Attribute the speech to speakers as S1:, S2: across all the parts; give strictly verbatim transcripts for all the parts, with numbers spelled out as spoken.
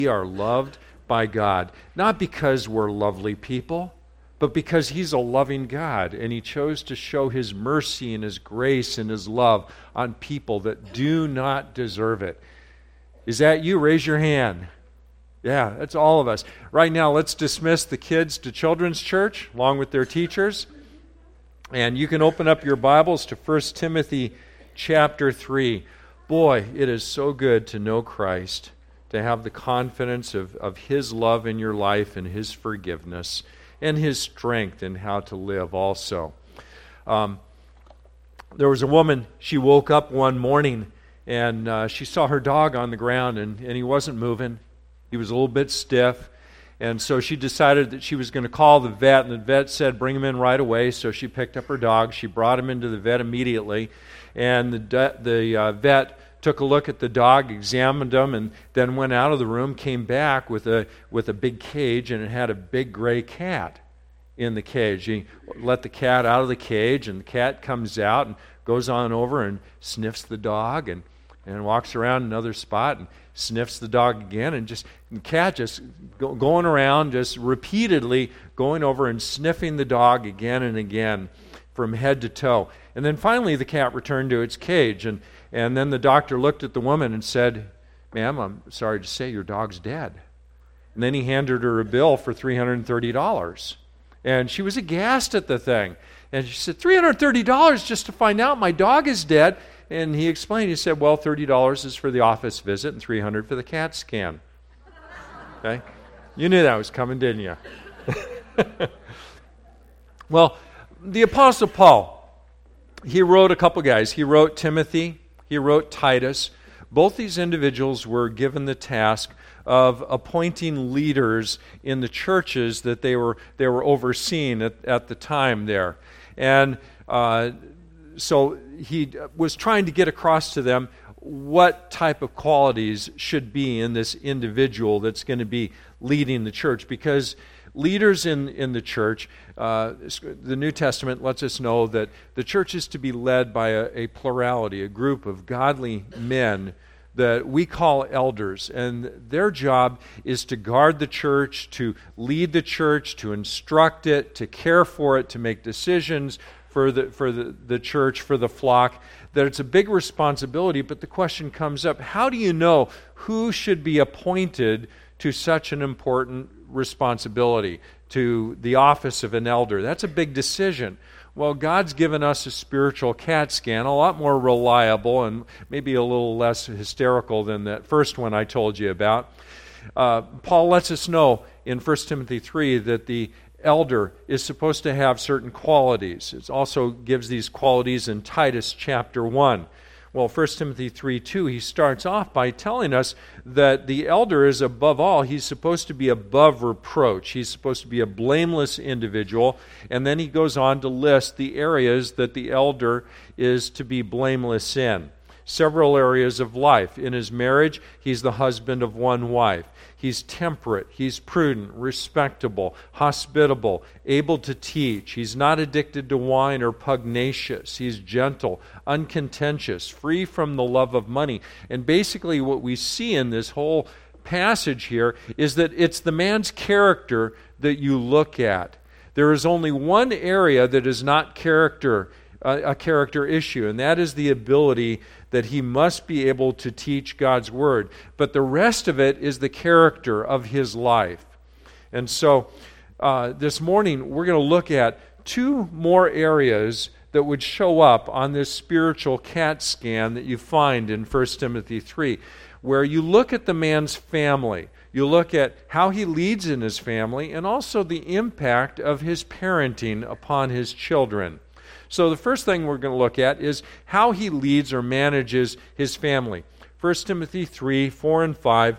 S1: We are loved by God, not because we're lovely people, but because He's a loving God, and He chose to show His mercy and His grace and His love on people that do not deserve it. Is that you? Raise your hand. Yeah, that's all of us. Right now, let's dismiss the kids to Children's Church, along with their teachers. And you can open up your Bibles to First Timothy chapter three. Boy, it is so good to know Christ, to have the confidence of, of His love in your life and His forgiveness and His strength in how to live also. Um, there was a woman, she woke up one morning and uh, she saw her dog on the ground and, and he wasn't moving. He was a little bit stiff. And so she decided that she was going to call the vet, and the vet said, bring him in right away. So she picked up her dog. She brought him into the vet immediately. And the, de- the uh, vet took a look at the dog, examined him, and then went out of the room, came back with a with a big cage, and it had a big gray cat in the cage. He let the cat out of the cage, and the cat comes out and goes on over and sniffs the dog and, and walks around another spot and sniffs the dog again, and just the cat just go, going around, just repeatedly going over and sniffing the dog again and again from head to toe. And then finally the cat returned to its cage, and, and then the doctor looked at the woman and said, ma'am, I'm sorry to say your dog's dead. And then he handed her a bill for three hundred thirty dollars. And she was aghast at the thing. And she said, three hundred thirty dollars just to find out my dog is dead? And he explained, he said, well, thirty dollars is for the office visit and three hundred dollars for the CAT scan. Okay? You knew that was coming, didn't you? Well, the Apostle Paul, he wrote a couple guys. He wrote Timothy, he wrote Titus. Both these individuals were given the task of appointing leaders in the churches that they were they were overseeing at, at the time there. And uh, so he was trying to get across to them what type of qualities should be in this individual that's going to be leading the church. Because leaders in, in the church, uh, the New Testament lets us know that the church is to be led by a, a plurality, a group of godly men that we call elders, and their job is to guard the church, to lead the church, to instruct it, to care for it, to make decisions for the for the, the church, for the flock. That it's a big responsibility, but the question comes up, how do you know who should be appointed to such an important responsibility, to the office of an elder? That's a big decision. Well, God's given us a spiritual CAT scan, a lot more reliable and maybe a little less hysterical than that first one I told you about. Uh, Paul lets us know in First Timothy three that the elder is supposed to have certain qualities. It also gives these qualities in Titus chapter one. Well, First Timothy three two, he starts off by telling us that the elder is above all, he's supposed to be above reproach. He's supposed to be a blameless individual. And then he goes on to list the areas that the elder is to be blameless in. Several areas of life. In his marriage, he's the husband of one wife. He's temperate, he's prudent, respectable, hospitable, able to teach. He's not addicted to wine or pugnacious. He's gentle, uncontentious, free from the love of money. And basically what we see in this whole passage here is that it's the man's character that you look at. There is only one area that is not character, uh, a character issue, and that is the ability that he must be able to teach God's Word. But the rest of it is the character of his life. And so uh, this morning we're going to look at two more areas that would show up on this spiritual CAT scan that you find in First Timothy three, where you look at the man's family. You look at how he leads in his family and also the impact of his parenting upon his children. So the first thing we're going to look at is how he leads or manages his family. First Timothy three, four and five,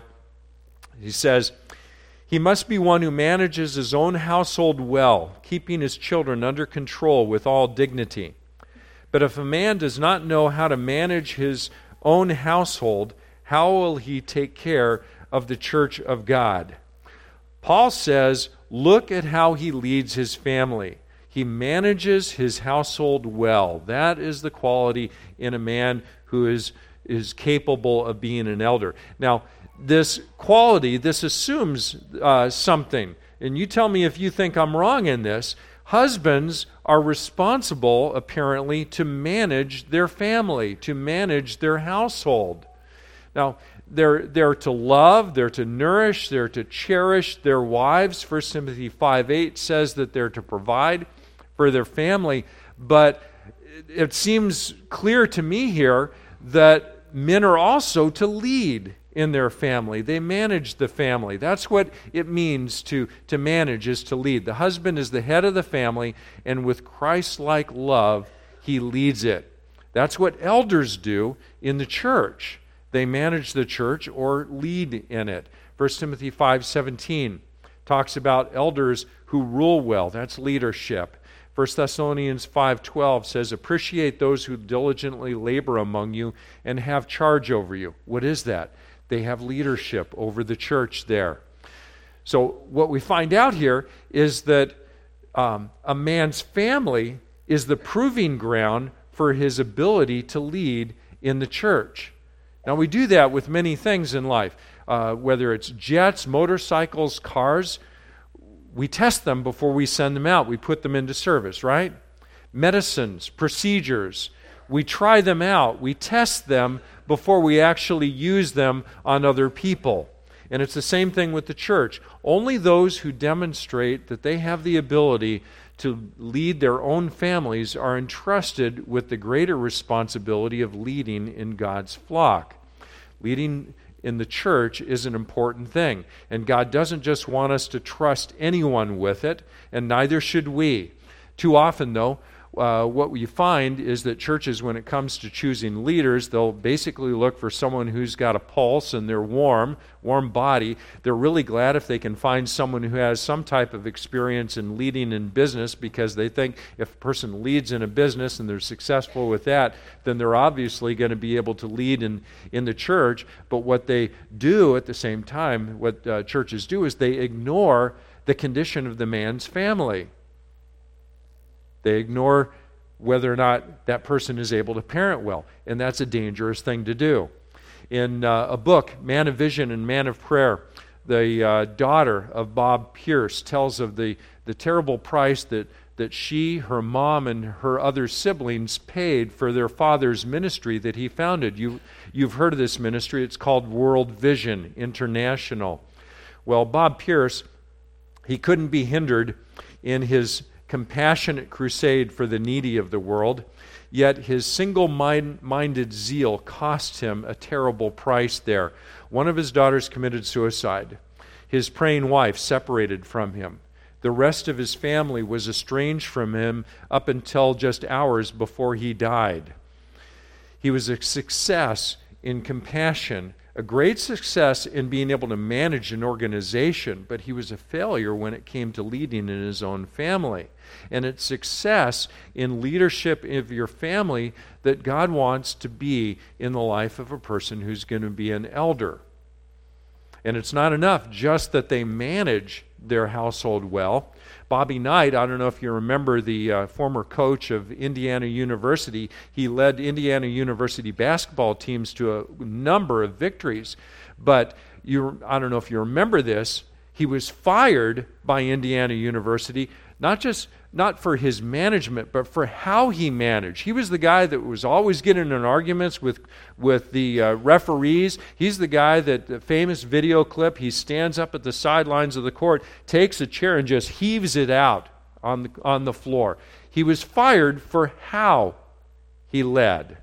S1: he says, he must be one who manages his own household well, keeping his children under control with all dignity. But if a man does not know how to manage his own household, how will he take care of the church of God? Paul says, look at how he leads his family. He manages his household well. That is the quality in a man who is, is capable of being an elder. Now, this quality, this assumes uh, something. And you tell me if you think I'm wrong in this. Husbands are responsible, apparently, to manage their family, to manage their household. Now, they're, they're to love, they're to nourish, they're to cherish their wives. First Timothy five eight says that they're to provide for their family. But it seems clear to me here that men are also to lead in their family. They manage the family. That's what it means to, to manage, is to lead. The husband is the head of the family, and with Christ-like love, he leads it. That's what elders do in the church. They manage the church or lead in it. First Timothy five seventeen talks about elders who rule well. That's leadership. First Thessalonians five twelve says, appreciate those who diligently labor among you and have charge over you. What is that? They have leadership over the church there. So what we find out here is that um, a man's family is the proving ground for his ability to lead in the church. Now, we do that with many things in life, uh, whether it's jets, motorcycles, cars. We test them before we send them out. We put them into service, right? Medicines, procedures. We try them out. We test them before we actually use them on other people. And it's the same thing with the church. Only those who demonstrate that they have the ability to lead their own families are entrusted with the greater responsibility of leading in God's flock. Leading in the church is an important thing. And God doesn't just want us to trust anyone with it, and neither should we. Too often, though, Uh, what we find is that churches, when it comes to choosing leaders, they'll basically look for someone who's got a pulse and they're warm, warm body. They're really glad if they can find someone who has some type of experience in leading in business, because they think if a person leads in a business and they're successful with that, then they're obviously going to be able to lead in, in the church. But what they do at the same time, what uh, churches do, is they ignore the condition of the man's family. They ignore whether or not that person is able to parent well, and that's a dangerous thing to do. In uh, a book, Man of Vision and Man of Prayer, the uh, daughter of Bob Pierce tells of the, the terrible price that, that she, her mom, and her other siblings paid for their father's ministry that he founded. You, you've heard of this ministry. It's called World Vision International. Well, Bob Pierce, he couldn't be hindered in his compassionate crusade for the needy of the world, yet his single-minded zeal cost him a terrible price there. One of his daughters committed suicide. His praying wife separated from him. The rest of his family was estranged from him up until just hours before he died. He was a success in compassion, a great success in being able to manage an organization, but he was a failure when it came to leading in his own family. And it's success in leadership of your family that God wants to be in the life of a person who's going to be an elder. And it's not enough just that they manage their household well. Bobby Knight, I don't know if you remember the uh, former coach of Indiana University. He led Indiana University basketball teams to a number of victories. But you, I don't know if you remember this, he was fired by Indiana University, not just not for his management, but for how he managed. He was the guy that was always getting in arguments with, with the uh, referees. He's the guy that, the famous video clip, he stands up at the sidelines of the court, takes a chair and just heaves it out on the, on the floor. He was fired for how he led.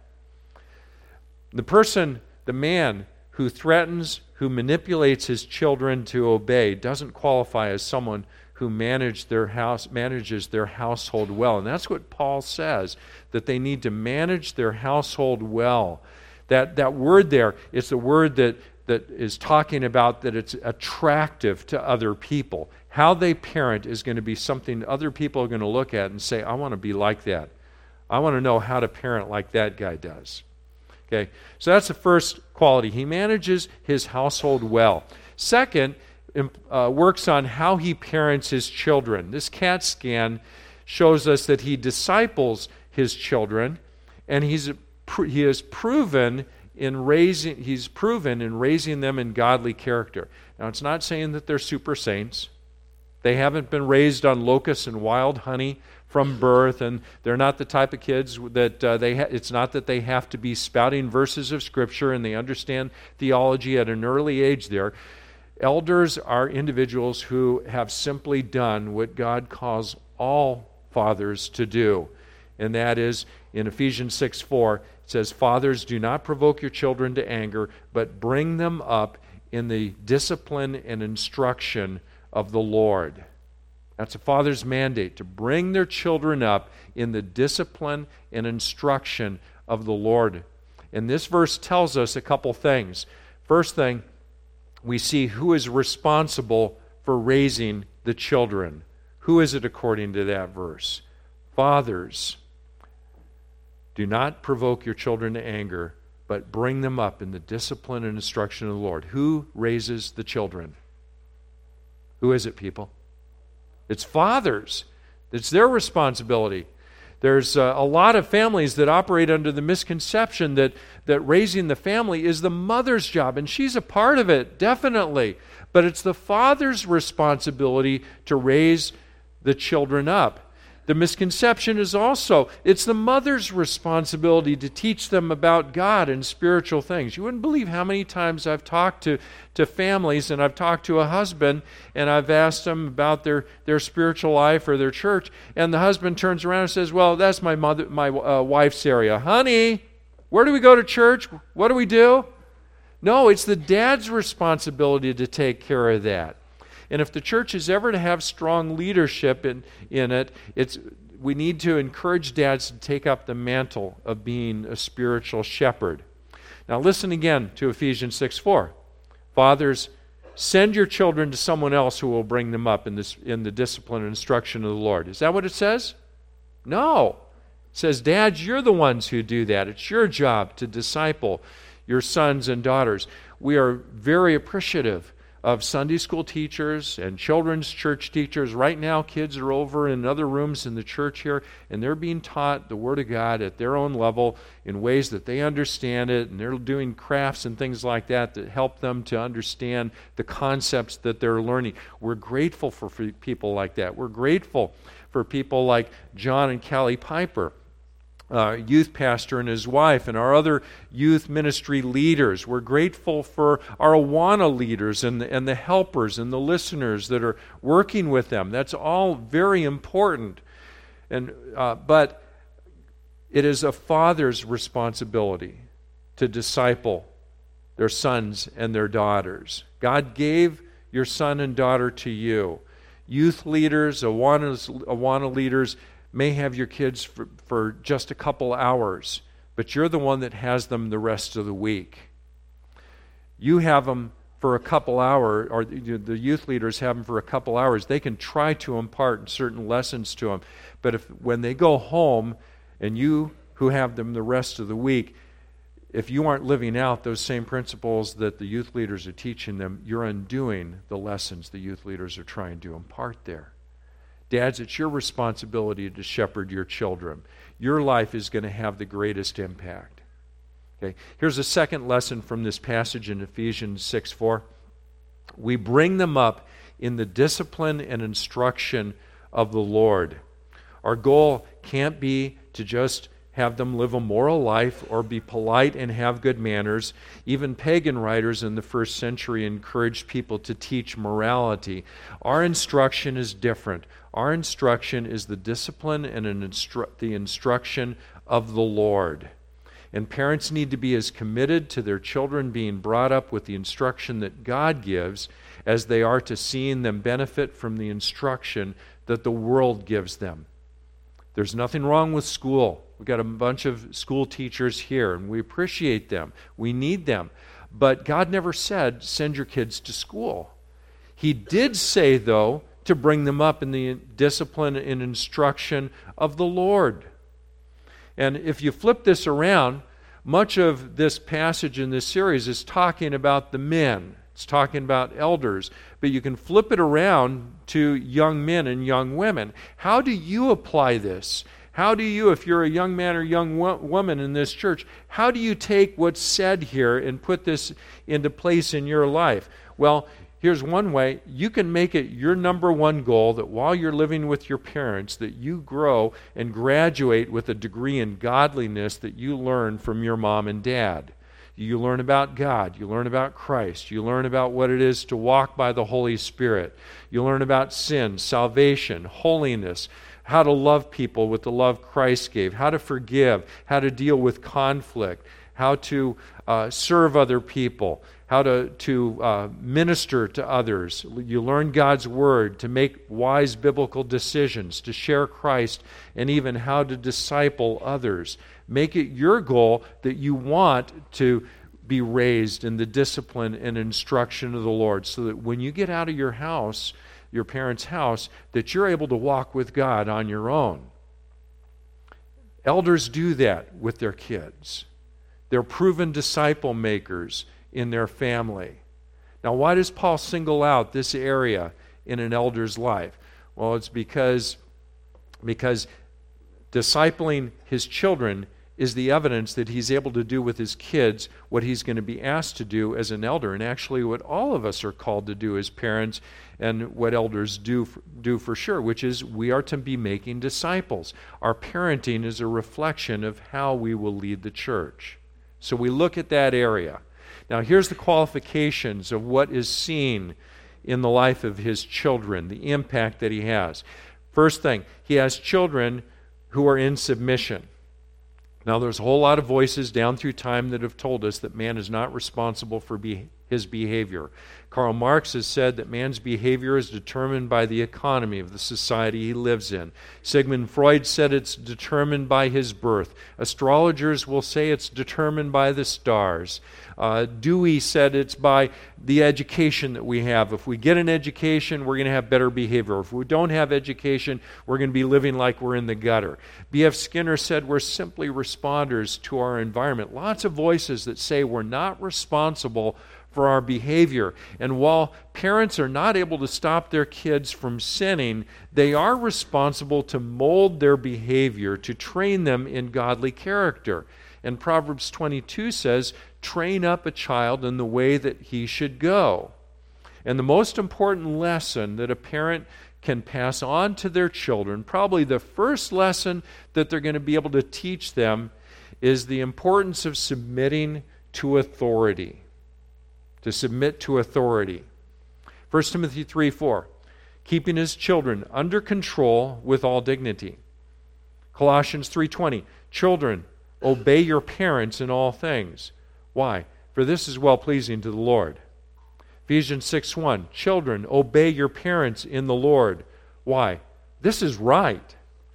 S1: The person, the man who threatens, who manipulates his children to obey, doesn't qualify as someone who manage their house, manages their household well. And that's what Paul says, that they need to manage their household well. That that word there, it's a word that, that is talking about that it's attractive to other people. How they parent is going to be something other people are going to look at and say, I want to be like that. I want to know how to parent like that guy does. Okay, so that's the first quality. He manages his household well. Second, Uh, works on how he parents his children. This CAT scan shows us that he disciples his children, and he's he has proven in raising, he's proven in raising them in godly character. Now, it's not saying that they're super saints. They haven't been raised on locusts and wild honey from birth, and they're not the type of kids that uh, they ha- it's not that they have to be spouting verses of Scripture and they understand theology at an early age there. Elders are individuals who have simply done what God calls all fathers to do, and that is in Ephesians six four, it says, "Fathers, do not provoke your children to anger, but bring them up in the discipline and instruction of the Lord." That's a father's mandate, to bring their children up in the discipline and instruction of the Lord. And this verse tells us a couple things. First thing, we see who is responsible for raising the children. Who is it according to that verse? Fathers, do not provoke your children to anger, but bring them up in the discipline and instruction of the Lord. Who raises the children? Who is it, people? It's fathers. It's their responsibility. There's uh, a lot of families that operate under the misconception that, that raising the family is the mother's job, and she's a part of it, definitely. But it's the father's responsibility to raise the children up. The misconception is also, it's the mother's responsibility to teach them about God and spiritual things. You wouldn't believe how many times I've talked to, to families, and I've talked to a husband, and I've asked them about their, their spiritual life or their church, and the husband turns around and says, "Well, that's my mother, my uh, wife's area." Honey, where do we go to church? What do we do? No, it's the dad's responsibility to take care of that. And if the church is ever to have strong leadership in, in it, it's we need to encourage dads to take up the mantle of being a spiritual shepherd. Now listen again to Ephesians six four. Fathers, send your children to someone else who will bring them up in this in the discipline and instruction of the Lord. Is that what it says? No. It says, dads, you're the ones who do that. It's your job to disciple your sons and daughters. We are very appreciative of Sunday school teachers and children's church teachers. Right now, kids are over in other rooms in the church here, and they're being taught the Word of God at their own level in ways that they understand it, and they're doing crafts and things like that that help them to understand the concepts that they're learning. We're grateful for people like that. We're grateful for people like John and Callie Piper, Uh, youth pastor and his wife, and our other youth ministry leaders. We're grateful for our Awana leaders and the, and the helpers and the listeners that are working with them. That's all very important. And uh, but it is a father's responsibility to disciple their sons and their daughters. God gave your son and daughter to you. Youth leaders, Awana, Awana leaders, may have your kids for, for just a couple hours, but you're the one that has them the rest of the week. You have them for a couple hours, or the youth leaders have them for a couple hours. They can try to impart certain lessons to them, but if when they go home, and you who have them the rest of the week, if you aren't living out those same principles that the youth leaders are teaching them, you're undoing the lessons the youth leaders are trying to impart there. Dads, it's your responsibility to shepherd your children. Your life is going to have the greatest impact. Okay. Here's a second lesson from this passage in Ephesians six four. We bring them up in the discipline and instruction of the Lord. Our goal can't be to just have them live a moral life or be polite and have good manners. Even pagan writers in the first century encouraged people to teach morality. Our instruction is different. Our instruction is the discipline and an instru- the instruction of the Lord. And parents need to be as committed to their children being brought up with the instruction that God gives as they are to seeing them benefit from the instruction that the world gives them. There's nothing wrong with school. We've got a bunch of school teachers here, and we appreciate them. We need them. But God never said, send your kids to school. He did say, though, to bring them up in the discipline and instruction of the Lord. And if you flip this around, much of this passage in this series is talking about the men. It's talking about elders. But you can flip it around to young men and young women. How do you apply this? How do you, if you're a young man or young wo- woman in this church, how do you take what's said here and put this into place in your life? Well, here's one way. You can make it your number one goal that while you're living with your parents, that you grow and graduate with a degree in godliness that you learn from your mom and dad. You learn about God. You learn about Christ. You learn about what it is to walk by the Holy Spirit. You learn about sin, salvation, holiness, how to love people with the love Christ gave, how to forgive, how to deal with conflict, how to uh, serve other people, how to, to uh, minister to others. You learn God's Word to make wise biblical decisions, to share Christ, and even how to disciple others. Make it your goal that you want to be raised in the discipline and instruction of the Lord, so that when you get out of your house, your parents' house, that you're able to walk with God on your own. Elders do that with their kids. They're proven disciple makers in their family. Now, why does Paul single out this area in an elder's life? Well, it's because, because discipling his children is the evidence that he's able to do with his kids what he's going to be asked to do as an elder, and actually what all of us are called to do as parents, and what elders do for, do for sure, which is we are to be making disciples. Our parenting is a reflection of how we will lead the church. So we look at that area. Now here's the qualifications of what is seen in the life of his children, the impact that he has. First thing, he has children who are in submission. Now, there's a whole lot of voices down through time that have told us that man is not responsible for be- his behavior. Karl Marx has said that man's behavior is determined by the economy of the society he lives in. Sigmund Freud said it's determined by his birth. Astrologers will say it's determined by the stars. Uh, Dewey said it's by the education that we have. If we get an education, we're going to have better behavior. If we don't have education, we're going to be living like we're in the gutter. B F Skinner said we're simply responders to our environment. Lots of voices that say we're not responsible for our behavior. And while parents are not able to stop their kids from sinning, they are responsible to mold their behavior, to train them in godly character. And Proverbs twenty-two says, train up a child in the way that he should go. And the most important lesson that a parent can pass on to their children, probably the first lesson that they're going to be able to teach them, is the importance of submitting to authority. To submit to authority. First Timothy three four, keeping his children under control with all dignity. Colossians three twenty, children, obey your parents in all things. Why? For this is well-pleasing to the Lord. Ephesians six one, children, obey your parents in the Lord. Why? This is right.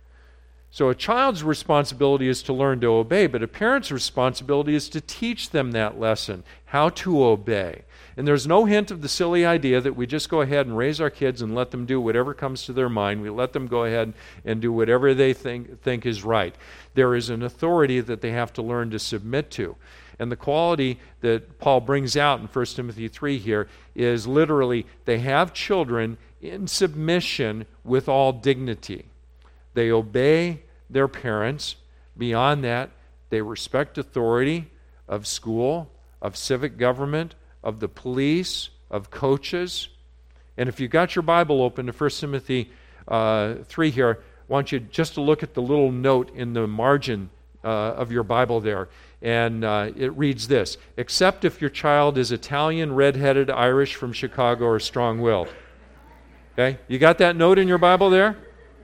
S1: So a child's responsibility is to learn to obey, but a parent's responsibility is to teach them that lesson, how to obey. And there's no hint of the silly idea that we just go ahead and raise our kids and let them do whatever comes to their mind. We let them go ahead and do whatever they think, think is right. There is an authority that they have to learn to submit to. And the quality that Paul brings out in First Timothy three here is literally they have children in submission with all dignity. They obey their parents. Beyond that, they respect authority of school, of civic government, of the police, of coaches. And if you've got your Bible open to First Timothy uh, three here, I want you just to look at the little note in the margin uh, of your Bible there. And uh, it reads this, except if your child is Italian, red-headed, Irish, from Chicago, or strong-willed. Okay? You got that note in your Bible there?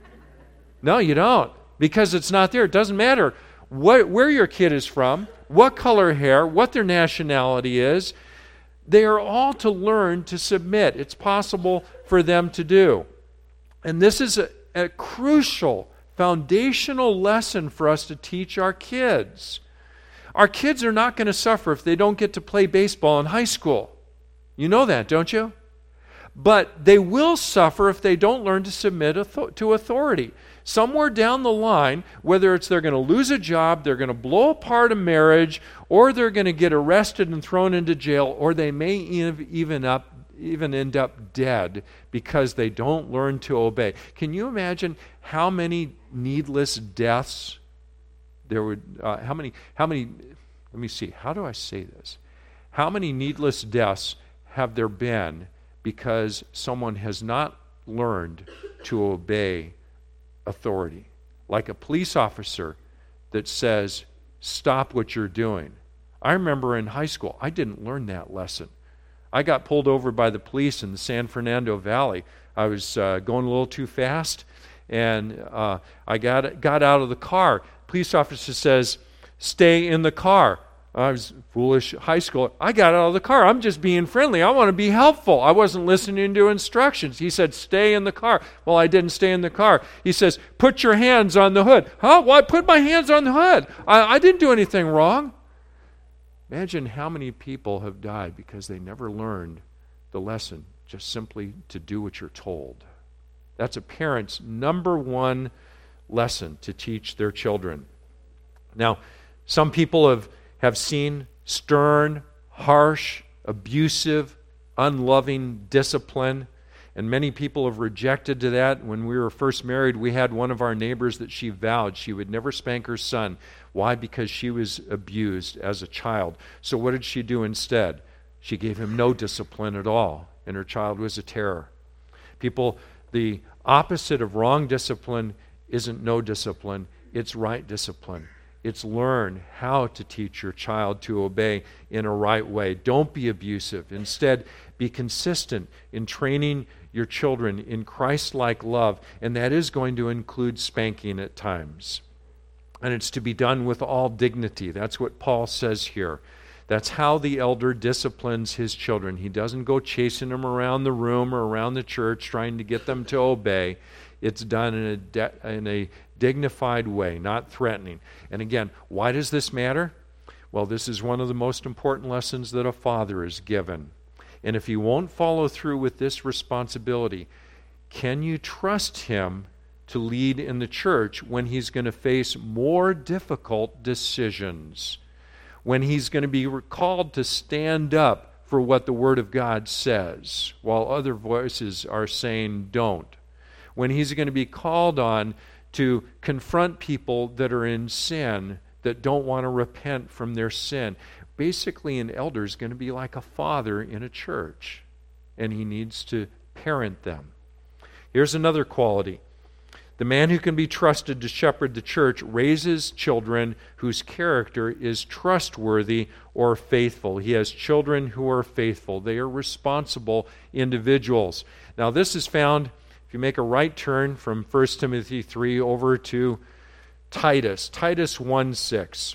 S1: No, you don't, because it's not there. It doesn't matter what, where your kid is from, what color hair, what their nationality is. They are all to learn to submit. It's possible for them to do. And this is a, a crucial, foundational lesson for us to teach our kids. Our kids are not going to suffer if they don't get to play baseball in high school. You know that, don't you? But they will suffer if they don't learn to submit to authority. Somewhere down the line, whether it's they're going to lose a job, they're going to blow apart a marriage, or they're going to get arrested and thrown into jail, or they may even up even end up dead because they don't learn to obey. Can you imagine how many needless deaths there would, uh, how many, how many, let me see, how do I say this? How many needless deaths have there been because someone has not learned to obey authority? Like a police officer that says, stop what you're doing. I remember in high school, I didn't learn that lesson. I got pulled over by the police in the San Fernando Valley. I was uh, going a little too fast, and uh, I got got out of the car. Police officer says, stay in the car. I was foolish high school. I got out of the car. I'm just being friendly. I want to be helpful. I wasn't listening to instructions. He said, stay in the car. Well, I didn't stay in the car. He says, put your hands on the hood. Huh? Why put my hands on the hood? I, I didn't do anything wrong. Imagine how many people have died because they never learned the lesson, just simply to do what you're told. That's a parent's number one lesson to teach their children. Now, some people have, have seen stern, harsh, abusive, unloving discipline, and many people have rejected to that. When we were first married, we had one of our neighbors that she vowed she would never spank her son. Why? Because she was abused as a child. So what did she do instead? She gave him no discipline at all, and her child was a terror. People, the opposite of wrong discipline isn't no discipline, it's right discipline. It's learn how to teach your child to obey in a right way. Don't be abusive. Instead, be consistent in training your children in Christ-like love, and that is going to include spanking at times. And it's to be done with all dignity. That's what Paul says here. That's how the elder disciplines his children. He doesn't go chasing them around the room or around the church trying to get them to obey. It's done in a, de- in a dignified way, not threatening. And again, why does this matter? Well, this is one of the most important lessons that a father is given. And if he won't follow through with this responsibility, can you trust him to lead in the church when he's going to face more difficult decisions? When he's going to be called to stand up for what the Word of God says, while other voices are saying don't? When he's going to be called on to confront people that are in sin, that don't want to repent from their sin? Basically, an elder is going to be like a father in a church, and he needs to parent them. Here's another quality. The man who can be trusted to shepherd the church raises children whose character is trustworthy or faithful. He has children who are faithful. They are responsible individuals. Now, this is found, if you make a right turn from First Timothy three over to Titus, Titus one six.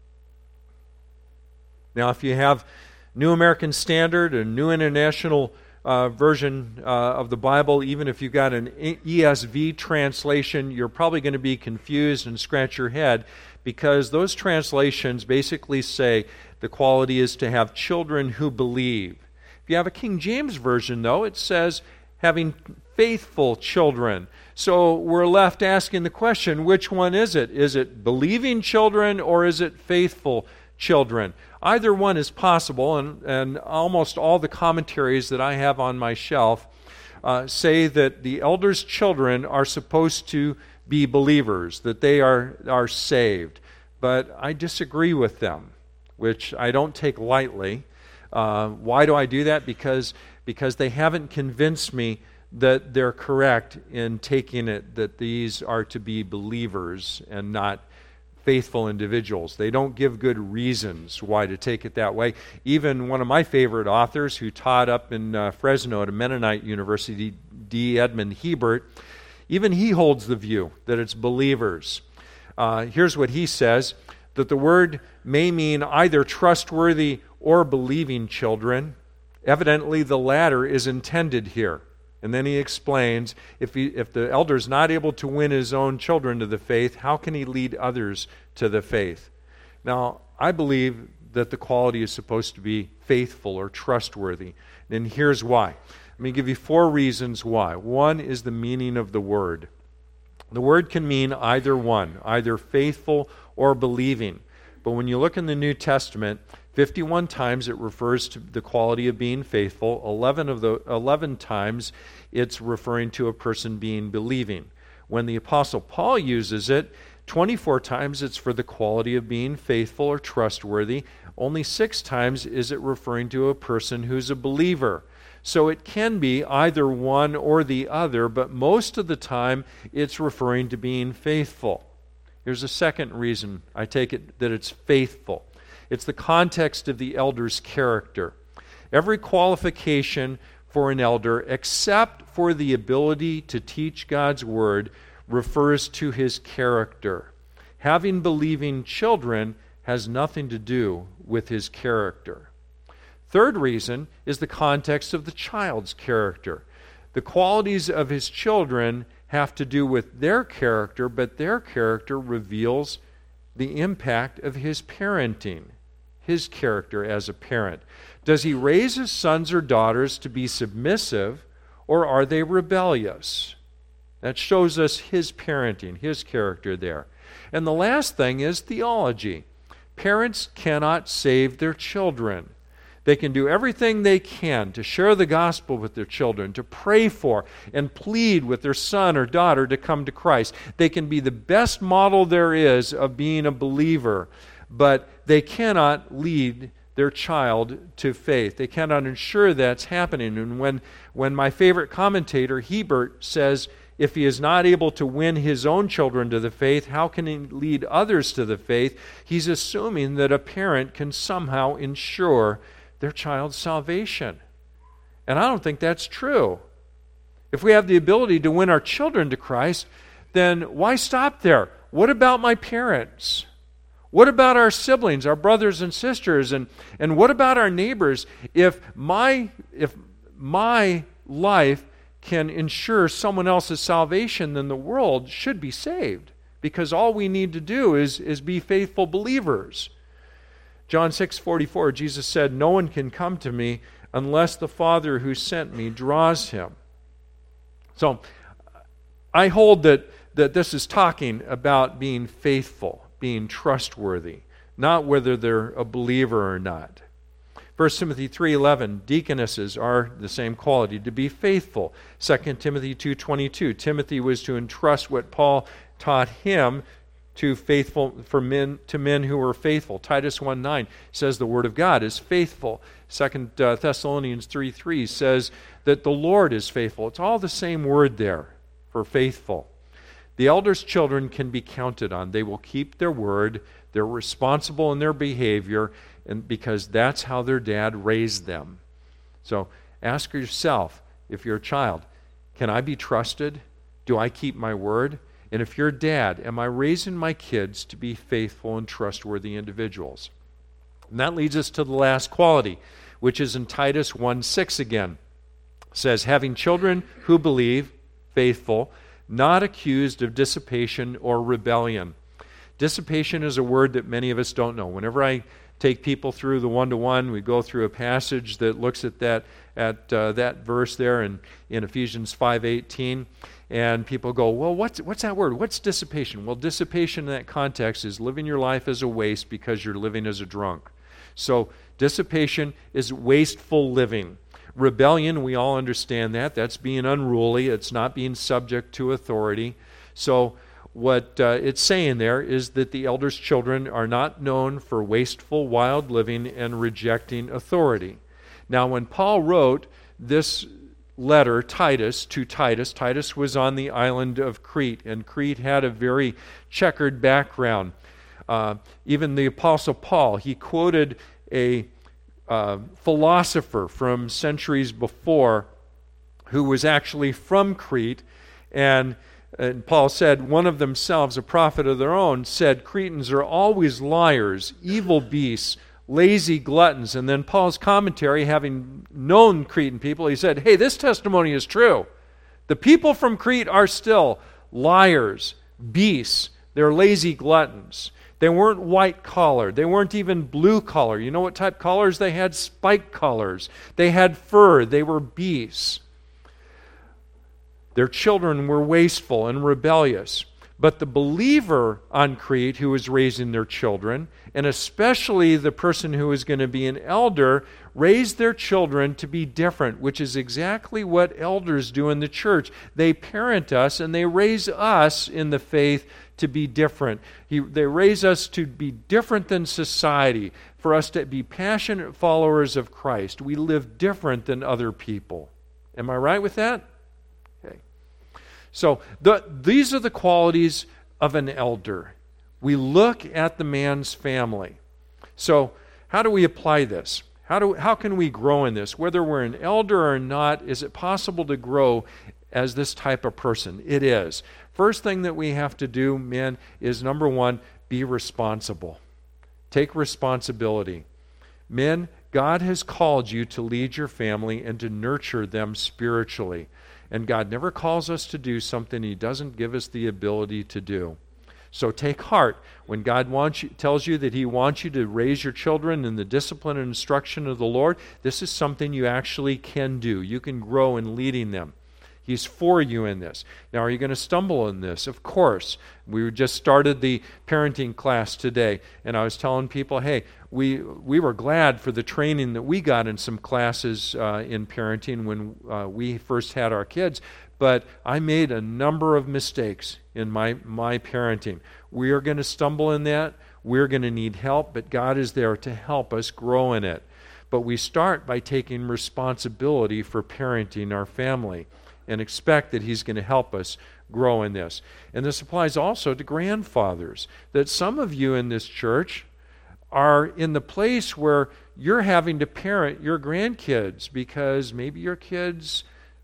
S1: Now, if you have New American Standard or New International uh, Version uh, of the Bible, even if you've got an E S V translation, you're probably going to be confused and scratch your head, because those translations basically say the quality is to have children who believe. If you have a King James Version, though, it says having faithful children. So we're left asking the question, which one is it? Is it believing children or is it faithful children? Either one is possible, and, and almost all the commentaries that I have on my shelf uh, say that the elders' children are supposed to be believers, that they are, are saved. But I disagree with them, which I don't take lightly. Uh, why do I do that? Because, because they haven't convinced me that they're correct in taking it that these are to be believers and not faithful individuals. They don't give good reasons why to take it that way. Even one of my favorite authors who taught up in uh, Fresno at a Mennonite university, D. Edmund Hebert, even he holds the view that it's believers. Uh, here's what he says, that the word may mean either trustworthy or believing children. Evidently, the latter is intended here. And then he explains, if he, if the elder's not able to win his own children to the faith, how can he lead others to the faith? Now, I believe that the quality is supposed to be faithful or trustworthy. And here's why. Let me give you four reasons why. One is the meaning of the word. The word can mean either one, either faithful or believing. But when you look in the New Testament, fifty-one times it refers to the quality of being faithful. eleven of the eleven times it's referring to a person being believing. When the Apostle Paul uses it, twenty-four times it's for the quality of being faithful or trustworthy. Only six times is it referring to a person who's a believer. So it can be either one or the other, but most of the time it's referring to being faithful. Here's a second reason I take it that it's faithful. It's the context of the elder's character. Every qualification for an elder, except for the ability to teach God's word, refers to his character. Having believing children has nothing to do with his character. Third reason is the context of the child's character. The qualities of his children have to do with their character, but their character reveals the impact of his parenting, his character as a parent. Does he raise his sons or daughters to be submissive, or are they rebellious? That shows us his parenting, his character there. And the last thing is theology. Parents cannot save their children. They can do everything they can to share the gospel with their children, to pray for and plead with their son or daughter to come to Christ. They can be the best model there is of being a believer, but they cannot lead their child to faith. They cannot ensure that's happening. And when, when my favorite commentator, Hebert, says, if he is not able to win his own children to the faith, how can he lead others to the faith? He's assuming that a parent can somehow ensure their child's salvation. And I don't think that's true. If we have the ability to win our children to Christ, then why stop there? What about my parents? What about our siblings, our brothers and sisters? And, and what about our neighbors? If my, if my life can ensure someone else's salvation, then the world should be saved, because all we need to do is, is be faithful believers. John six forty-four, Jesus said, "No one can come to me unless the Father who sent me draws him." So I hold that, that this is talking about being faithful, being trustworthy, not whether they're a believer or not. First Timothy three eleven, deaconesses are the same quality, to be faithful. Second Timothy two twenty-two, Timothy was to entrust what Paul taught him to faithful for men to men who were faithful. Titus one nine says the word of God is faithful. Second uh, Thessalonians three three says that the Lord is faithful. It's all the same word there for faithful. The elders' children can be counted on. They will keep their word. They're responsible in their behavior, and because that's how their dad raised them. So ask yourself, if you're a child, can I be trusted? Do I keep my word? And if you're a dad, am I raising my kids to be faithful and trustworthy individuals? And that leads us to the last quality, which is in Titus one six again. It says, having children who believe, faithful, not accused of dissipation or rebellion. Dissipation is a word that many of us don't know. Whenever I take people through the one-to-one, we go through a passage that looks at that at uh, that verse there in, in Ephesians five eighteen, and people go, well, what's, what's that word? What's dissipation? Well, dissipation in that context is living your life as a waste because you're living as a drunk. So dissipation is wasteful living. Rebellion, we all understand that. That's being unruly. It's not being subject to authority. So what uh, it's saying there is that the elders' children are not known for wasteful, wild living and rejecting authority. Now, when Paul wrote this letter, Titus, to Titus, Titus was on the island of Crete, and Crete had a very checkered background. Uh, even the Apostle Paul, he quoted a uh, philosopher from centuries before who was actually from Crete, and And Paul said, one of themselves, a prophet of their own, said, Cretans are always liars, evil beasts, lazy gluttons. And then Paul's commentary, having known Cretan people, he said, hey, this testimony is true. The people from Crete are still liars, beasts. They're lazy gluttons. They weren't white collar. They weren't even blue collar. You know what type collars they had? Spike collars. They had fur. They were beasts. Their children were wasteful and rebellious. But the believer on Crete who is raising their children, and especially the person who is going to be an elder, raise their children to be different, which is exactly what elders do in the church. They parent us and they raise us in the faith to be different. He, they raise us to be different than society, for us to be passionate followers of Christ. We live different than other people. Am I right with that? Okay. So the, these are the qualities of an elder. We look at the man's family. So how do we apply this? How do how can we grow in this? Whether we're an elder or not, is it possible to grow as this type of person? It is. First thing that we have to do, men, is number one, be responsible. Take responsibility. Men, God has called you to lead your family and to nurture them spiritually. And God never calls us to do something He doesn't give us the ability to do. So take heart when God wants you, tells you that He wants you to raise your children in the discipline and instruction of the Lord. This is something you actually can do. You can grow in leading them. He's for you in this. Now, are you going to stumble in this? Of course. We just started the parenting class today, and I was telling people, hey, we we were glad for the training that we got in some classes uh, in parenting when uh, we first had our kids, but I made a number of mistakes in my, my parenting. We are going to stumble in that. We're going to need help, but God is there to help us grow in it. But we start by taking responsibility for parenting our family, and expect that He's going to help us grow in this. And this applies also to grandfathers, that some of you in this church are in the place where you're having to parent your grandkids because maybe your kids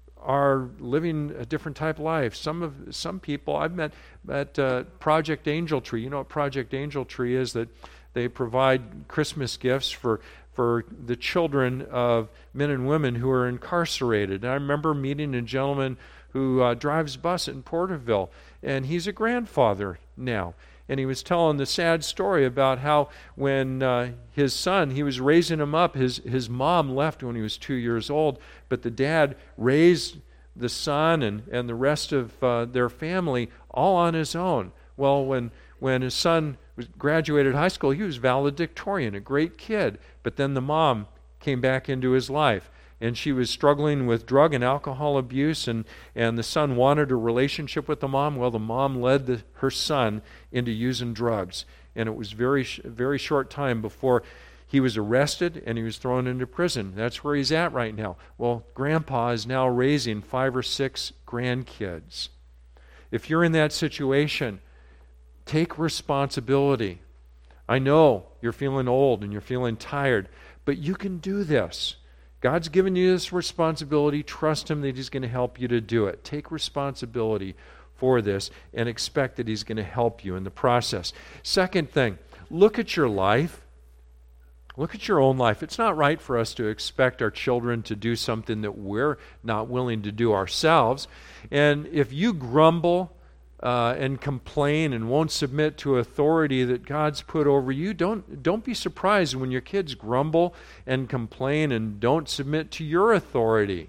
S1: are living a different type of life. Some of some people, I've met at uh, Project Angel Tree. You know what Project Angel Tree is? That they provide Christmas gifts for for the children of men and women who are incarcerated. And I remember meeting a gentleman who uh, drives bus in Porterville, and he's a grandfather now. And he was telling the sad story about how when uh, his son, he was raising him up, his, his mom left when he was two years old, but the dad raised the son and, and the rest of uh, their family all on his own. Well, when when his son was graduated high school, he was valedictorian, a great kid. But then the mom came back into his life, and she was struggling with drug and alcohol abuse, and, and the son wanted a relationship with the mom. Well, the mom led the, her son into using drugs, and it was very very short time before he was arrested and he was thrown into prison. That's where he's at right now. Well, Grandpa is now raising five or six grandkids. If you're in that situation, take responsibility. I know you're feeling old and you're feeling tired, but you can do this. God's given you this responsibility. Trust Him that He's going to help you to do it. Take responsibility for this and expect that He's going to help you in the process. Second thing, look at your life. Look at your own life. It's not right for us to expect our children to do something that we're not willing to do ourselves. And if you grumble Uh, and complain and won't submit to authority that God's put over you, don't don't be surprised when your kids grumble and complain and don't submit to your authority.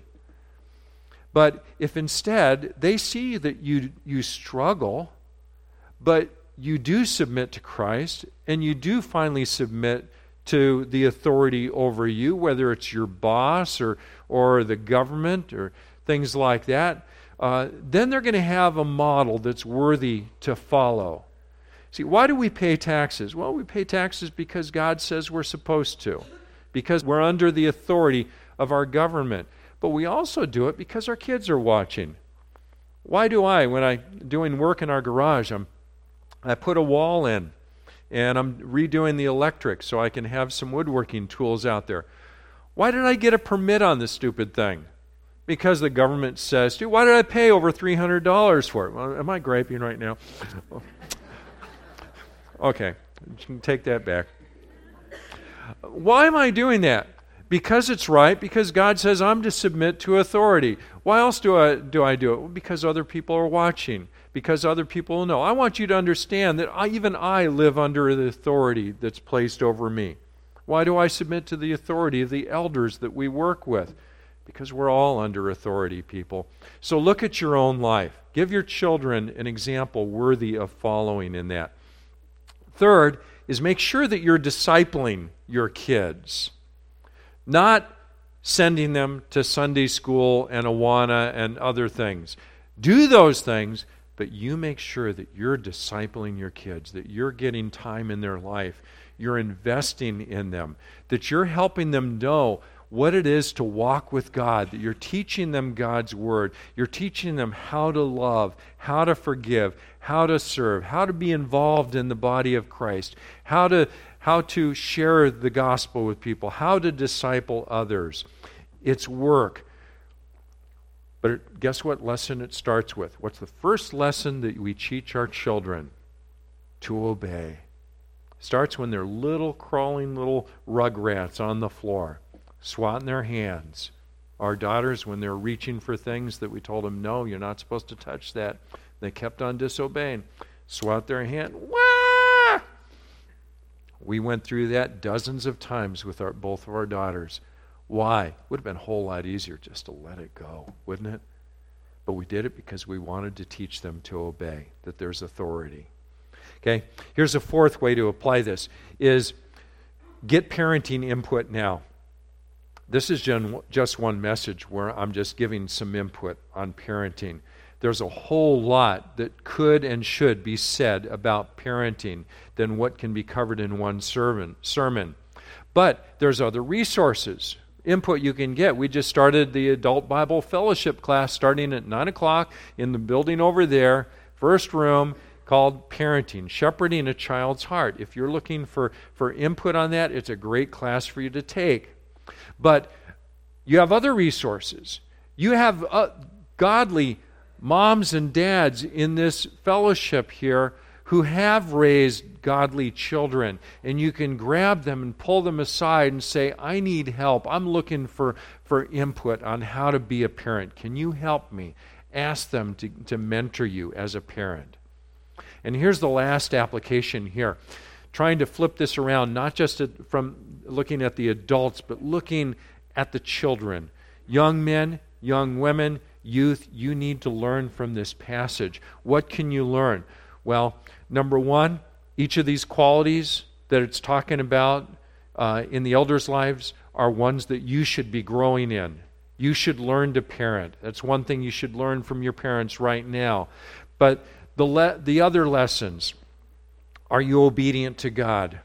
S1: But if instead they see that you you struggle, but you do submit to Christ and you do finally submit to the authority over you, whether it's your boss or or the government or things like that, Uh, then they're going to have a model that's worthy to follow. See, why do we pay taxes? Well, we pay taxes because God says we're supposed to, because we're under the authority of our government. But we also do it because our kids are watching. Why do I, when I'm doing work in our garage, I'm, I put a wall in, and I'm redoing the electric so I can have some woodworking tools out there. Why did I get a permit on this stupid thing? Because the government says, dude, why did I pay over three hundred dollars for it? Well, am I griping right now? Okay, you can take that back. Why am I doing that? Because it's right, because God says I'm to submit to authority. Why else do I do I do it? Well, because other people are watching, because other people will know. I want you to understand that I, even I live under the authority that's placed over me. Why do I submit to the authority of the elders that we work with? because we're all under authority, people. So look at your own life. Give your children an example worthy of following in that. Third is make sure that you're discipling your kids, not sending them to Sunday school and Awana and other things. Do those things, but you make sure that you're discipling your kids, that you're getting time in their life, you're investing in them, that you're helping them know what it is to walk with God, that you're teaching them God's Word, you're teaching them how to love, how to forgive, how to serve, how to be involved in the body of Christ, how to how to share the gospel with people, how to disciple others. It's work. But guess what lesson it starts with? What's the first lesson that we teach our children? To obey. Starts when they're little crawling little rugrats on the floor, swatting their hands. Our daughters, when they're reaching for things that we told them, no, you're not supposed to touch that, they kept on disobeying. Swat their hand. Wah! We went through that dozens of times with our, both of our daughters. Why? Would have been a whole lot easier just to let it go, wouldn't it? But we did it because we wanted to teach them to obey, that there's authority. Okay, here's a fourth way to apply this, is get parenting input now. This is just one message where I'm just giving some input on parenting. There's a whole lot that could and should be said about parenting than what can be covered in one sermon. sermon. But there's other resources, input you can get. We just started the Adult Bible Fellowship class starting at nine o'clock in the building over there, first room, called Parenting, Shepherding a Child's Heart. If you're looking for, for input on that, it's a great class for you to take. But you have other resources. You have uh, godly moms and dads in this fellowship here who have raised godly children, and you can grab them and pull them aside and say, I need help. I'm looking for, for input on how to be a parent. Can you help me? Ask them to, to mentor you as a parent. And here's the last application here. Trying to flip this around, not just at, from looking at the adults, but looking at the children. Young men, young women, youth, you need to learn from this passage. What can you learn? Well, number one, each of these qualities that it's talking about uh, in the elders' lives are ones that you should be growing in. You should learn to parent. That's one thing you should learn from your parents right now. But the le- the other lessons, are you obedient to God?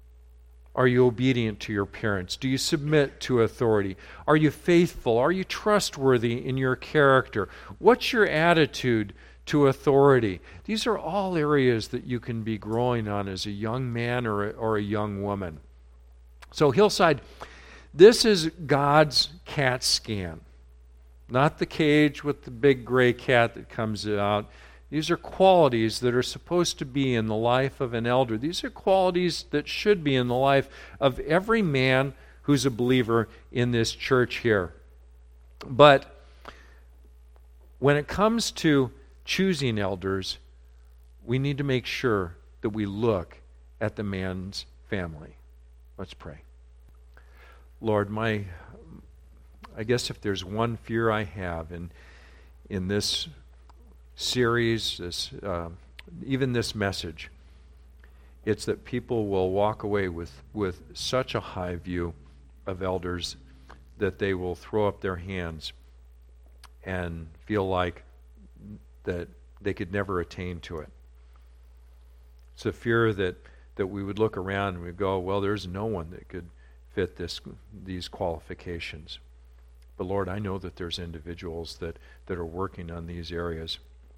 S1: Are you obedient to your parents? Do you submit to authority? Are you faithful? Are you trustworthy in your character? What's your attitude to authority? These are all areas that you can be growing on as a young man or a, or a young woman. So Hillside, this is God's CAT scan. Not the cage with the big gray cat that comes out. These are qualities that are supposed to be in the life of an elder. These are qualities that should be in the life of every man who's a believer in this church here. But when it comes to choosing elders, we need to make sure that we look at the man's family. Let's pray. Lord, my, I guess if there's one fear I have in in this series, this uh, even this message, it's that people will walk away with, with such a high view of elders that they will throw up their hands and feel like that they could never attain to it. It's a fear that, that we would look around and we'd go, well, there's no one that could fit this these qualifications. But Lord, I know that there's individuals that, that are working on these areas.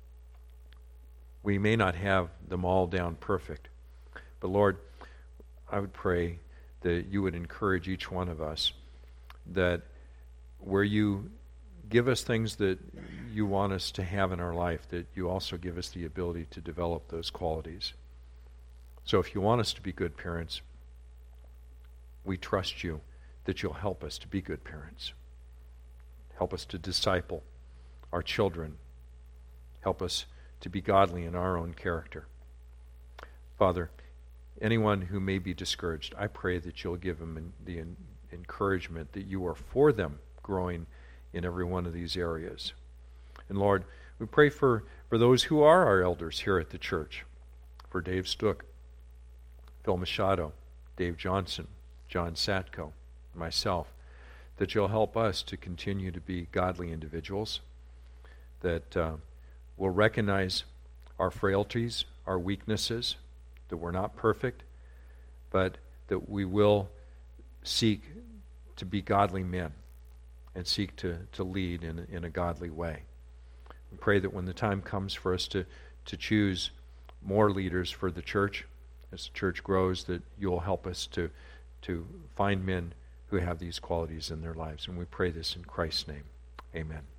S1: We may not have them all down perfect, but Lord, I would pray that you would encourage each one of us, that where you give us things that you want us to have in our life, that you also give us the ability to develop those qualities. So if you want us to be good parents, we trust you that you'll help us to be good parents. Help us to disciple our children. Help us to be godly in our own character. Father, anyone who may be discouraged, I pray that you'll give them the encouragement that you are for them growing in every one of these areas. And Lord, we pray for, for those who are our elders here at the church, for Dave Stuck, Phil Machado, Dave Johnson, John Satko, myself, that you'll help us to continue to be godly individuals, that uh, will recognize our frailties, our weaknesses, that we're not perfect, but that we will seek to be godly men and seek to, to lead in, in a godly way. We pray that when the time comes for us to, to choose more leaders for the church, as the church grows, that you'll help us to, to find men who have these qualities in their lives. And we pray this in Christ's name. Amen.